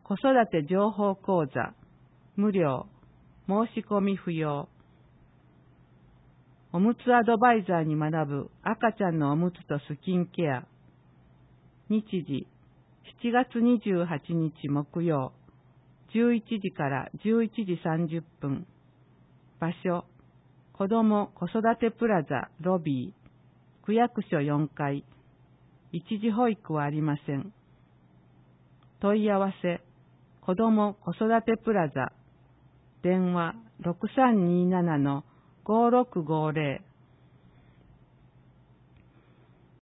子育て情報講座無料申し込み不要。おむつアドバイザーに学ぶ赤ちゃんのおむつとスキンケア。日時7月28日木曜11時から11時30分。場所子ども子育てプラザロビー区役所4階。一時保育はありません。問い合わせ子ども子育てプラザ電話6327-5650